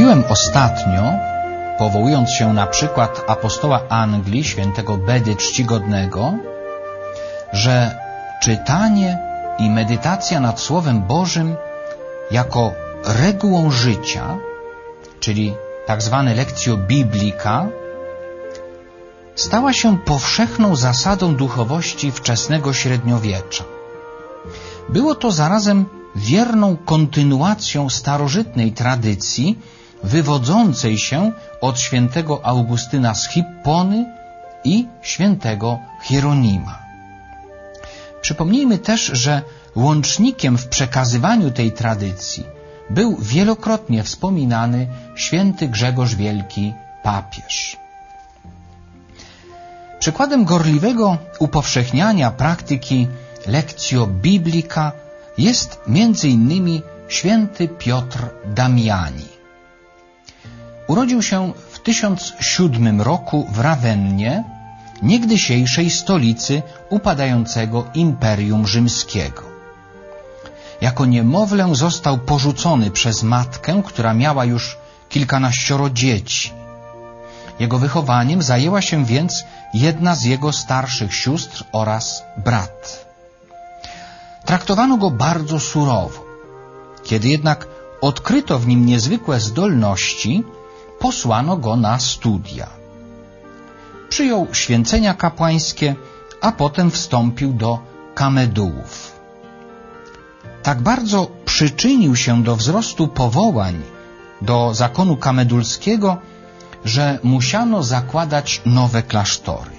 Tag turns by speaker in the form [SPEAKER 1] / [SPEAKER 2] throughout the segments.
[SPEAKER 1] Mówiłem ostatnio, powołując się na przykład apostoła Anglii, świętego Bedy Czcigodnego, że czytanie i medytacja nad Słowem Bożym jako regułą życia, czyli tak zwane lectio biblica, stała się powszechną zasadą duchowości wczesnego średniowiecza. Było to zarazem wierną kontynuacją starożytnej tradycji wywodzącej się od świętego Augustyna z Hippony i świętego Hieronima. Przypomnijmy też, że łącznikiem w przekazywaniu tej tradycji był wielokrotnie wspominany święty Grzegorz Wielki, papież. Przykładem gorliwego upowszechniania praktyki lectio biblica jest m.in. święty Piotr Damiani. Urodził się w 1007 roku w Rawennie, niegdysiejszej stolicy upadającego Imperium Rzymskiego. Jako niemowlę został porzucony przez matkę, która miała już kilkanaścioro dzieci. Jego wychowaniem zajęła się więc jedna z jego starszych sióstr oraz brat. Traktowano go bardzo surowo. Kiedy jednak odkryto w nim niezwykłe zdolności, posłano go na studia. Przyjął święcenia kapłańskie, a potem wstąpił do kamedułów. Tak bardzo przyczynił się do wzrostu powołań do zakonu kamedulskiego, że musiano zakładać nowe klasztory.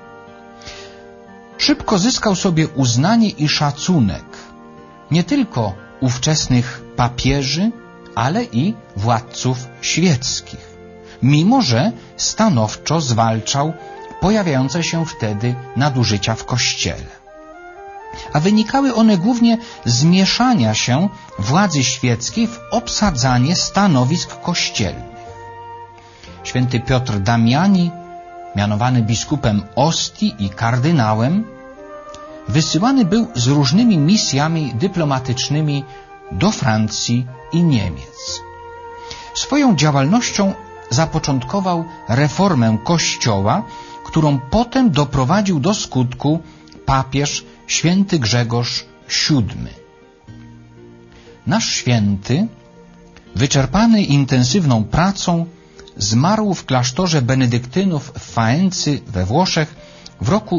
[SPEAKER 1] Szybko zyskał sobie uznanie i szacunek nie tylko ówczesnych papieży, ale i władców świeckich, mimo że stanowczo zwalczał pojawiające się wtedy nadużycia w Kościele. A wynikały one głównie z mieszania się władzy świeckiej w obsadzanie stanowisk kościelnych. Święty Piotr Damiani, mianowany biskupem Ostii i kardynałem, wysyłany był z różnymi misjami dyplomatycznymi do Francji i Niemiec. Swoją działalnością zapoczątkował reformę Kościoła, którą potem doprowadził do skutku papież święty Grzegorz VII. Nasz święty, wyczerpany intensywną pracą, zmarł w klasztorze benedyktynów w Faency we Włoszech w roku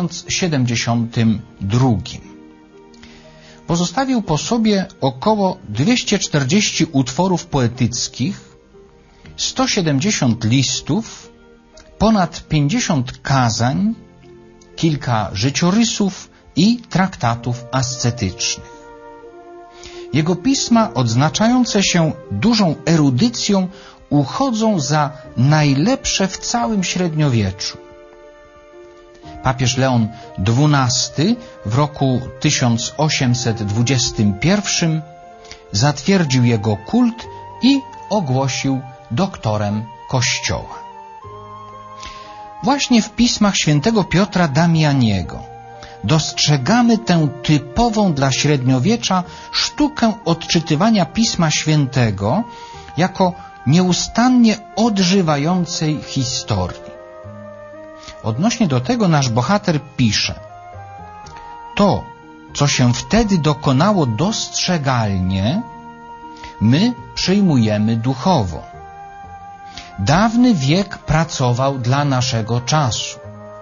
[SPEAKER 1] 1072. Pozostawił po sobie około 240 utworów poetyckich, 170 listów, ponad 50 kazań, kilka życiorysów i traktatów ascetycznych. Jego pisma, odznaczające się dużą erudycją, uchodzą za najlepsze w całym średniowieczu. Papież Leon XII w roku 1821 zatwierdził jego kult i ogłosił doktorem Kościoła. Właśnie w pismach świętego Piotra Damianiego dostrzegamy tę typową dla średniowiecza sztukę odczytywania Pisma Świętego jako nieustannie odżywającej historii. Odnośnie do tego nasz bohater pisze: to, co się wtedy dokonało dostrzegalnie, my przyjmujemy duchowo. Dawny wiek pracował dla naszego czasu.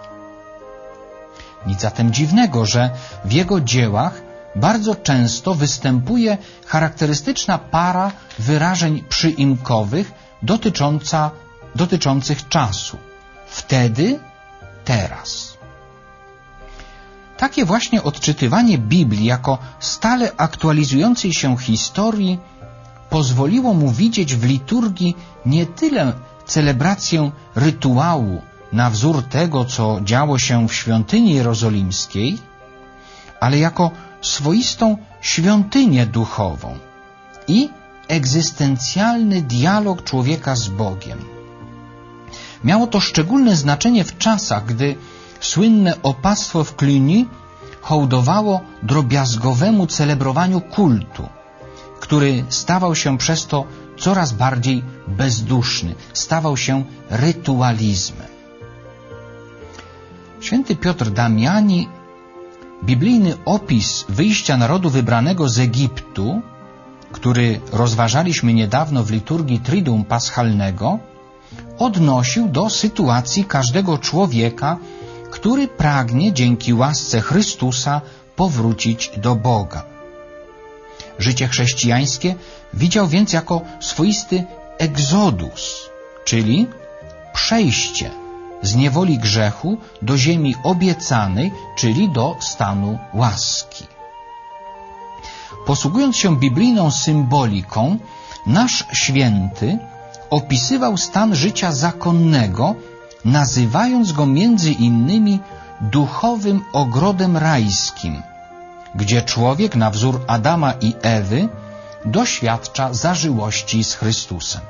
[SPEAKER 1] Nic zatem dziwnego, że w jego dziełach bardzo często występuje charakterystyczna para wyrażeń przyimkowych dotyczących czasu. Wtedy, teraz. Takie właśnie odczytywanie Biblii jako stale aktualizującej się historii pozwoliło mu widzieć w liturgii nie tyle celebrację rytuału na wzór tego, co działo się w świątyni jerozolimskiej, ale jako swoistą świątynię duchową i egzystencjalny dialog człowieka z Bogiem. Miało to szczególne znaczenie w czasach, gdy słynne opactwo w Cluny hołdowało drobiazgowemu celebrowaniu kultu, który stawał się przez to coraz bardziej bezduszny, stawał się rytualizmem. Święty Piotr Damiani biblijny opis wyjścia narodu wybranego z Egiptu, który rozważaliśmy niedawno w liturgii Triduum Paschalnego, odnosił do sytuacji każdego człowieka, który pragnie dzięki łasce Chrystusa powrócić do Boga. Życie chrześcijańskie widział więc jako swoisty egzodus, czyli przejście z niewoli grzechu do ziemi obiecanej, czyli do stanu łaski. Posługując się biblijną symboliką, nasz święty opisywał stan życia zakonnego, nazywając go między innymi duchowym ogrodem rajskim, gdzie człowiek na wzór Adama i Ewy doświadcza zażyłości z Chrystusem.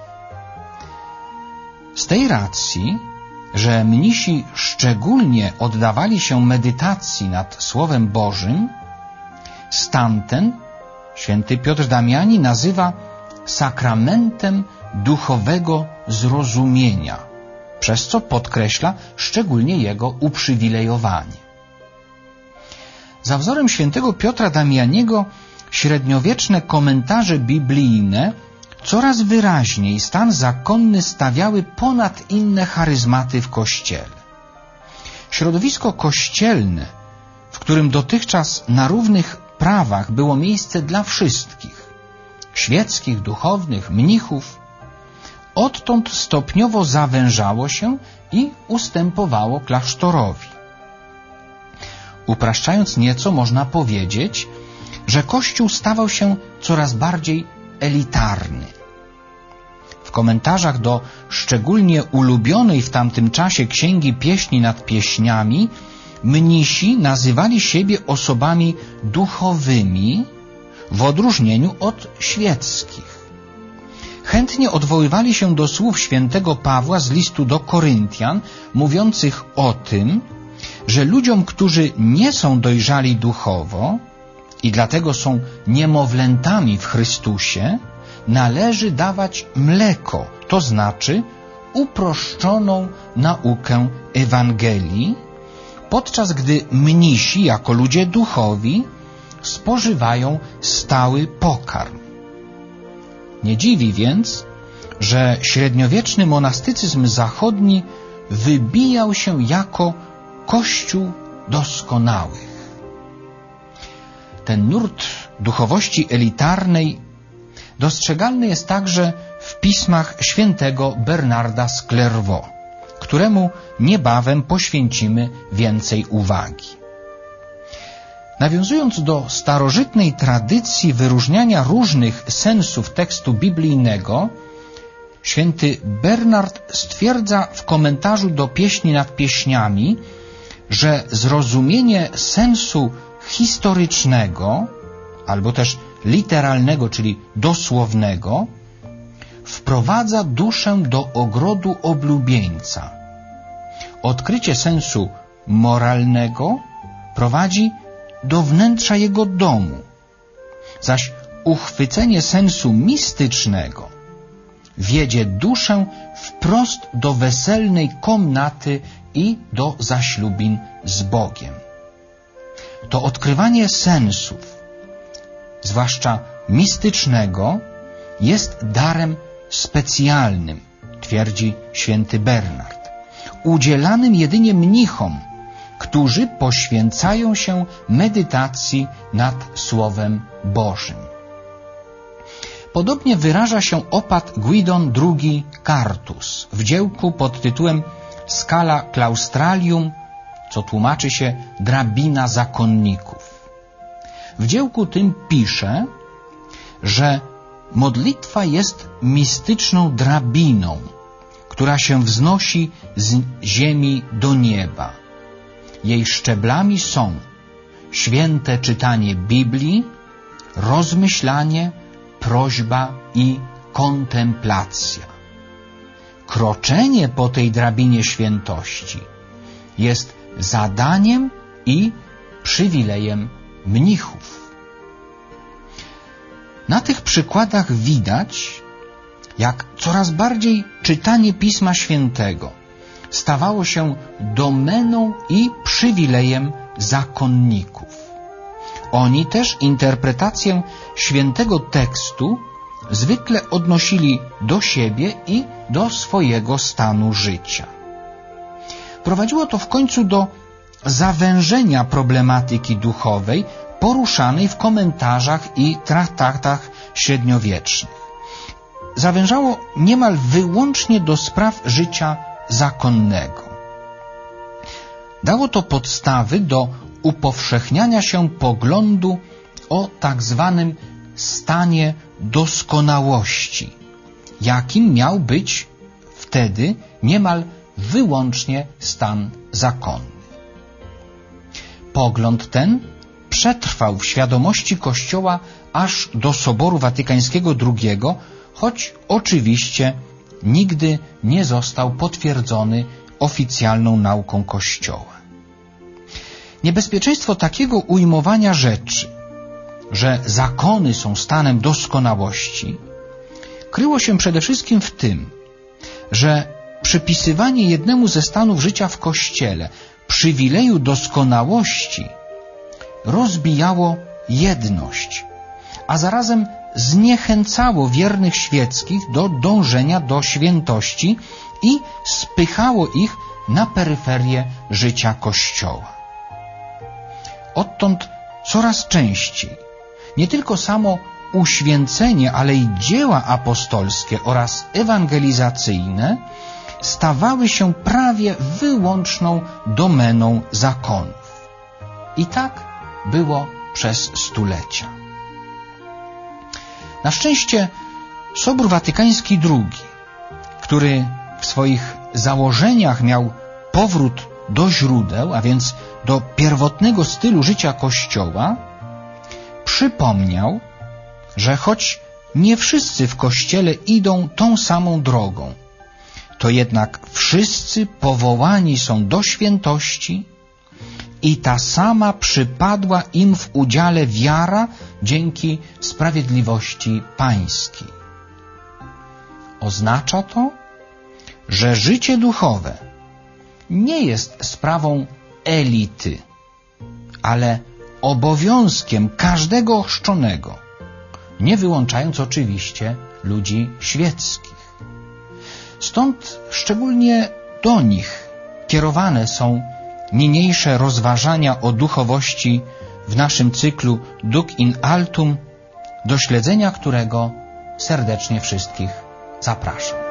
[SPEAKER 1] Z tej racji, że mnisi szczególnie oddawali się medytacji nad Słowem Bożym, stan ten święty Piotr Damiani nazywa sakramentem duchowego zrozumienia, przez co podkreśla szczególnie jego uprzywilejowanie. Za wzorem świętego Piotra Damianiego średniowieczne komentarze biblijne coraz wyraźniej stan zakonny stawiały ponad inne charyzmaty w Kościele. Środowisko kościelne, w którym dotychczas na równych prawach było miejsce dla wszystkich, świeckich, duchownych, mnichów, odtąd stopniowo zawężało się i ustępowało klasztorowi. Upraszczając nieco, można powiedzieć, że Kościół stawał się coraz bardziej elitarny. W komentarzach do szczególnie ulubionej w tamtym czasie Księgi Pieśni nad Pieśniami mnisi nazywali siebie osobami duchowymi w odróżnieniu od świeckich. Chętnie odwoływali się do słów świętego Pawła z listu do Koryntian, mówiących o tym, że ludziom, którzy nie są dojrzali duchowo i dlatego są niemowlętami w Chrystusie, należy dawać mleko, to znaczy uproszczoną naukę Ewangelii, podczas gdy mnisi, jako ludzie duchowi, spożywają stały pokarm. Nie dziwi więc, że średniowieczny monastycyzm zachodni wybijał się jako Kościół doskonałych. Ten nurt duchowości elitarnej dostrzegalny jest także w pismach świętego Bernarda z Clairvaux, któremu niebawem poświęcimy więcej uwagi. Nawiązując do starożytnej tradycji wyróżniania różnych sensów tekstu biblijnego, święty Bernard stwierdza w komentarzu do Pieśni nad Pieśniami, że zrozumienie sensu historycznego, albo też literalnego, czyli dosłownego, wprowadza duszę do ogrodu oblubieńca. Odkrycie sensu moralnego prowadzi do wnętrza jego domu, zaś uchwycenie sensu mistycznego wiedzie duszę wprost do weselnej komnaty i do zaślubin z Bogiem. To odkrywanie sensów, zwłaszcza mistycznego, jest darem specjalnym, twierdzi święty Bernard, udzielanym jedynie mnichom, którzy poświęcają się medytacji nad Słowem Bożym. Podobnie wyraża się opat Guidon II Cartus w dziełku pod tytułem Scala Claustralium, co tłumaczy się drabina zakonników. W dziełku tym pisze, że modlitwa jest mistyczną drabiną, która się wznosi z ziemi do nieba. Jej szczeblami są święte czytanie Biblii, rozmyślanie, prośba i kontemplacja. Kroczenie po tej drabinie świętości jest zadaniem i przywilejem mnichów. Na tych przykładach widać, jak coraz bardziej czytanie Pisma Świętego stawało się domeną i przywilejem zakonników. Oni też interpretację świętego tekstu zwykle odnosili do siebie i do swojego stanu życia. Prowadziło to w końcu do zawężenia problematyki duchowej poruszanej w komentarzach i traktatach średniowiecznych. Zawężało niemal wyłącznie do spraw życia zakonnego. Dało to podstawy do upowszechniania się poglądu o tak zwanym stanie doskonałości, jakim miał być wtedy niemal wyłącznie stan zakonny. Pogląd ten przetrwał w świadomości Kościoła aż do Soboru Watykańskiego II, choć oczywiście nigdy nie został potwierdzony oficjalną nauką Kościoła. Niebezpieczeństwo takiego ujmowania rzeczy, że zakony są stanem doskonałości, kryło się przede wszystkim w tym, że przypisywanie jednemu ze stanów życia w Kościele przywileju doskonałości rozbijało jedność, a zarazem zniechęcało wiernych świeckich do dążenia do świętości i spychało ich na peryferię życia Kościoła. Odtąd coraz częściej nie tylko samo uświęcenie, ale i dzieła apostolskie oraz ewangelizacyjne stawały się prawie wyłączną domeną zakonów. I tak było przez stulecia. Na szczęście Sobór Watykański II, który w swoich założeniach miał powrót do źródeł, a więc do pierwotnego stylu życia Kościoła, przypomniał, że choć nie wszyscy w Kościele idą tą samą drogą, to jednak wszyscy powołani są do świętości i ta sama przypadła im w udziale wiara dzięki sprawiedliwości pańskiej. Oznacza to, że życie duchowe nie jest sprawą elity, ale obowiązkiem każdego ochrzczonego, nie wyłączając oczywiście ludzi świeckich. Stąd szczególnie do nich kierowane są niniejsze rozważania o duchowości w naszym cyklu Duc in Altum, do śledzenia którego serdecznie wszystkich zapraszam.